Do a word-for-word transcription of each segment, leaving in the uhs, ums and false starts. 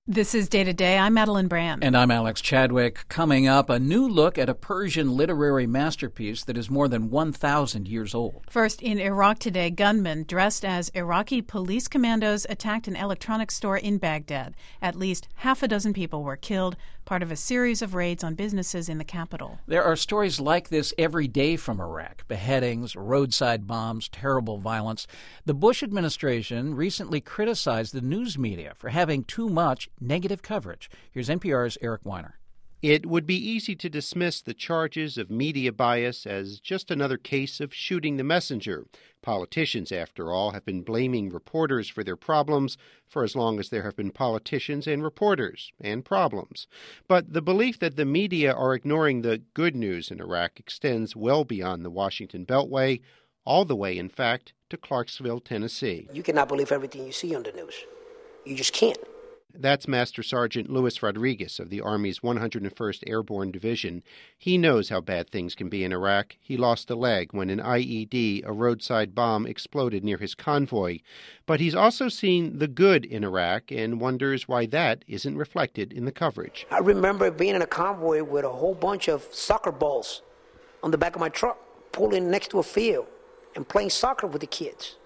This is Day to Day. I'm Madeline Brand. And I'm Alex Chadwick. Coming up, a new look at a Persian literary masterpiece that is more than one thousand years old. First, in Iraq today, gunmen dressed as Iraqi police commandos attacked an electronics store in Baghdad. At least half a dozen people were killed, part of a series of raids on businesses in the capital. There are stories like this every day from Iraq: beheadings, roadside bombs, terrible violence. The Bush administration recently criticized the news media for having too much negative coverage. Here's N P R's Eric Weiner. It would be easy to dismiss the charges of media bias as just another case of shooting the messenger. Politicians, after all, have been blaming reporters for their problems for as long as there have been politicians and reporters and problems. But the belief that the media are ignoring the good news in Iraq extends well beyond the Washington Beltway, all the way, in fact, to Clarksville, Tennessee. You cannot believe everything you see on the news. You just can't. That's Master Sergeant Luis Rodriguez of the Army's one hundred first Airborne Division. He knows how bad things can be in Iraq. He lost a leg when an I E D, a roadside bomb, exploded near his convoy. But he's also seen the good in Iraq and wonders why that isn't reflected in the coverage. I remember being in a convoy with a whole bunch of soccer balls on the back of my truck, pulling next to a field and playing soccer with the kids.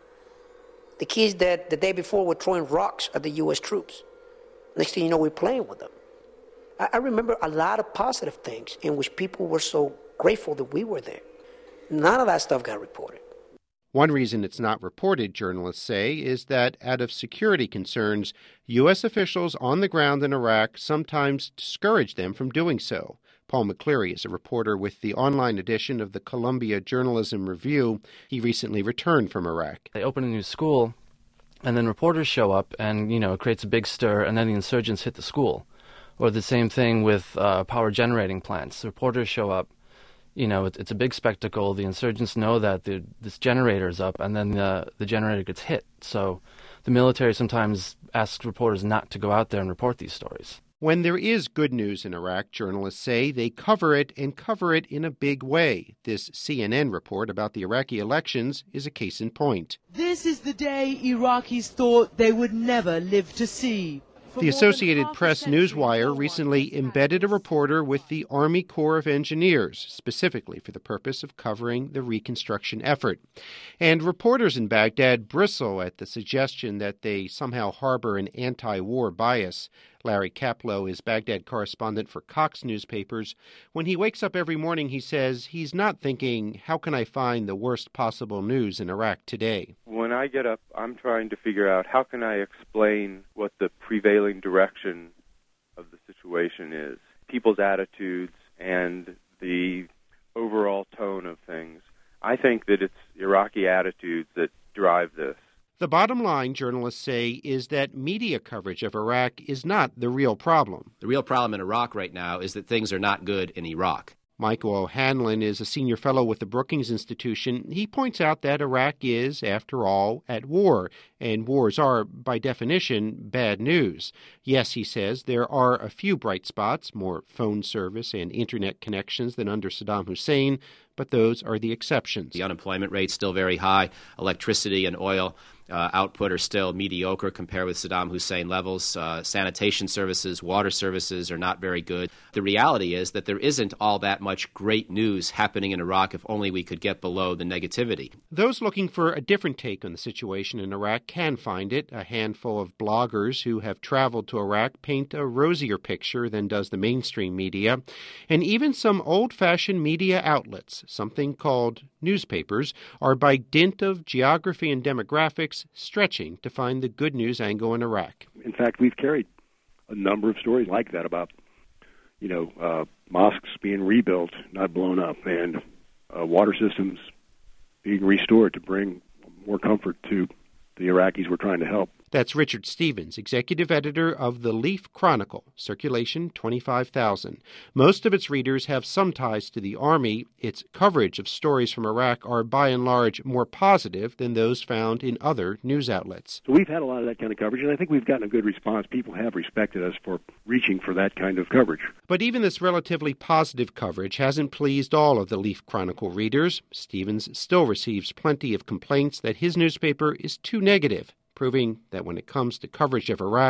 The kids that the day before were throwing rocks at the U S troops. Next thing you know, we're playing with them. I, I remember a lot of positive things in which people were so grateful that we were there. None of that stuff got reported. One reason it's not reported, journalists say, is that out of security concerns, U S officials on the ground in Iraq sometimes discourage them from doing so. Paul McCleary is a reporter with the online edition of the Columbia Journalism Review. He recently returned from Iraq. They open a new school, and then reporters show up, and, you know, it creates a big stir, and then the insurgents hit the school. Or the same thing with uh, power generating plants. Reporters show up, you know, it, it's a big spectacle. The insurgents know that the, this generator is up, and then the, the generator gets hit. So the military sometimes asks reporters not to go out there and report these stories. When there is good news in Iraq, journalists say they cover it and cover it in a big way. This C N N report about the Iraqi elections is a case in point. This is the day Iraqis thought they would never live to see. The Associated Press Newswire recently embedded a reporter with the Army Corps of Engineers, specifically for the purpose of covering the reconstruction effort. And reporters in Baghdad bristle at the suggestion that they somehow harbor an anti-war bias. Larry Kaplow is Baghdad correspondent for Cox Newspapers. When he wakes up every morning, he says he's not thinking, how can I find the worst possible news in Iraq today? When I get up, I'm trying to figure out how can I explain what the prevailing direction of the situation is, people's attitudes and the overall tone of things. I think that it's Iraqi attitudes that drive this. The bottom line, journalists say, is that media coverage of Iraq is not the real problem. The real problem in Iraq right now is that things are not good in Iraq. Michael O'Hanlon is a senior fellow with the Brookings Institution. He points out that Iraq is, after all, at war, and wars are, by definition, bad news. Yes, he says, there are a few bright spots, more phone service and internet connections than under Saddam Hussein, but those are the exceptions. The unemployment rate's still very high. Electricity and oil uh, output are still mediocre compared with Saddam Hussein levels. Uh, sanitation services, water services are not very good. The reality is that there isn't all that much great news happening in Iraq if only we could get below the negativity. Those looking for a different take on the situation in Iraq can find it. A handful of bloggers who have traveled to Iraq paint a rosier picture than does the mainstream media. And even some old-fashioned media outlets, something called newspapers, are by dint of geography and demographics stretching to find the good news angle in Iraq. In fact, we've carried a number of stories like that about, you know, uh, mosques being rebuilt, not blown up, and uh, water systems being restored to bring more comfort to the Iraqis we're trying to help. That's Richard Stevens, executive editor of the Leaf Chronicle, circulation twenty-five thousand. Most of its readers have some ties to the Army. Its coverage of stories from Iraq are by and large more positive than those found in other news outlets. So we've had a lot of that kind of coverage, and I think we've gotten a good response. People have respected us for reaching for that kind of coverage. But even this relatively positive coverage hasn't pleased all of the Leaf Chronicle readers. Stevens still receives plenty of complaints that his newspaper is too negative, proving that when it comes to coverage of Iraq,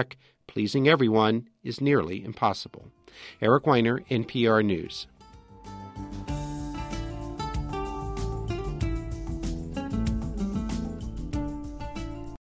Pleasing everyone is nearly impossible. Eric Weiner, N P R News.